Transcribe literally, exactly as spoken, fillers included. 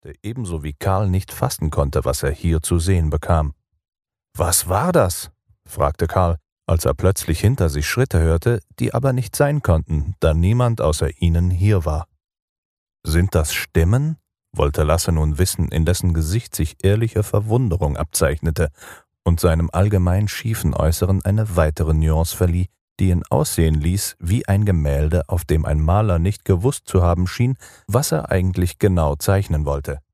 der ebenso wie Karl nicht fassen konnte, was er hier zu sehen bekam. »Was war das?« fragte Karl, als er plötzlich hinter sich Schritte hörte, die aber nicht sein konnten, da niemand außer ihnen hier war. »Sind das Stimmen?« wollte Lasse nun wissen, in dessen Gesicht sich ehrliche Verwunderung abzeichnete und seinem allgemein schiefen Äußeren eine weitere Nuance verlieh, die ihn aussehen ließ wie ein Gemälde, auf dem ein Maler nicht gewusst zu haben schien, was er eigentlich genau zeichnen wollte.